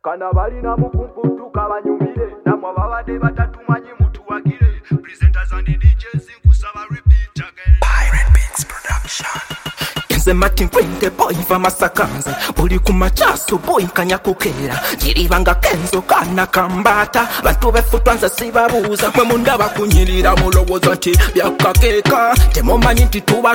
kana balina mukumputuka banyumire namwe babadde batatumanyi mutuwagire presenters and DJs nkusaba repeat again Pirate Beats Production Nze Martin Kwente boy va masakanze buli kumachaso boy kanyakukera jiribanga kenzo kana kambata bantu befutwa nze sibabuuza mwe mundaba kunyirira mulowozo nti byakakeka temumanyi nti tuba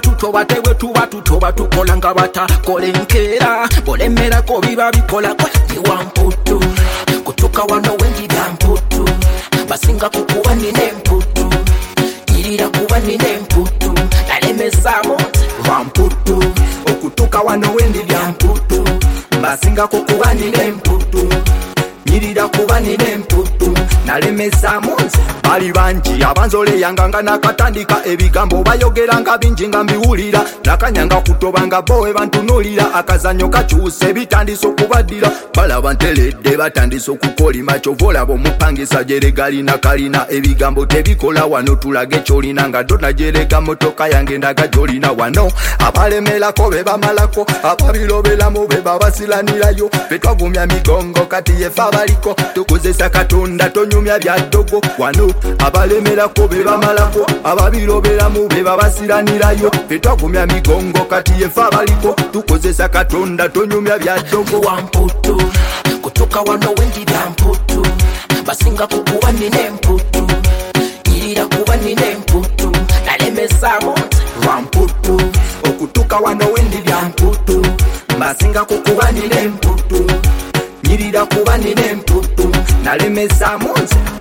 tukola nga batakolenkera bolemerako biba bikola kwe wamputu kutuka wano wengi byamputu basinga kukuba nine mputu irira kuba nine mputu nalemesamo wamputu okutuka wano wendi byamputu basinga kukuba nine mputu irira kuba nine mputu nalemesamo bali banji abanzole yanganga nakatandika ebigambo bayogeranga binji nga mbiwulira nakanyanga kutobanga bowe bantunulira akazanyo kakyuse bitandise okubadira balaba nteledde batandise okukolima kyovola bomupangisa jeregali nakalina ebigambo tebikola wano tulage kyolina nga dona jerega motoka yange ndaga jolina wano abalemelako bebamalako ababilobelamu bebabasilanirayo betwagumya migongo kati yefa baliko tukozesa katonda tonyumya byadogo wano abalemelako bebamalako ababiroberamu bebabasiranirayo betwagumya migongo kati yefa baliko tukozesa katonda tonyumya byadogo wamputu kutoka wano wendi byamputu basinga kukuba nine mputu irira kuba nine mputu nalemesamo wamputu okutuka wano wendi byamputu basinga kukuba nine mputu irira kuba nine mputu nalemesamo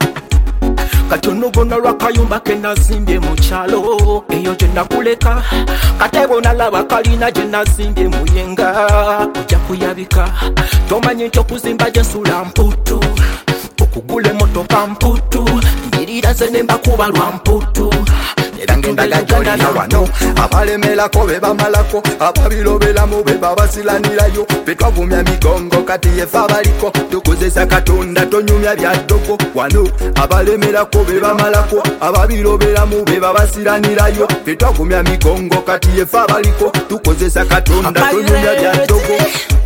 katonogo nalwakayumba kenazimbye mukyalo eyo gyenakuleka katebo nalaba kalina gyenazimbye muyenga ojja kuyabika tomanyi nti okuzimba gyensula mputu okugula emotoka mputu njirira ze nembakuba lwa mputu era ngendaga jolina wano abalemelako bebamalako ababilobelamu bebabasilanirayo betwagumya migongo kati yefa baliko tukozesa katonda tonyumya byadogo wano abalemelako bebamalako ababilobelamu bebabasilanirayo betwagumya migongo kati yefa baliko tukozesa katonda tonyumya byadogo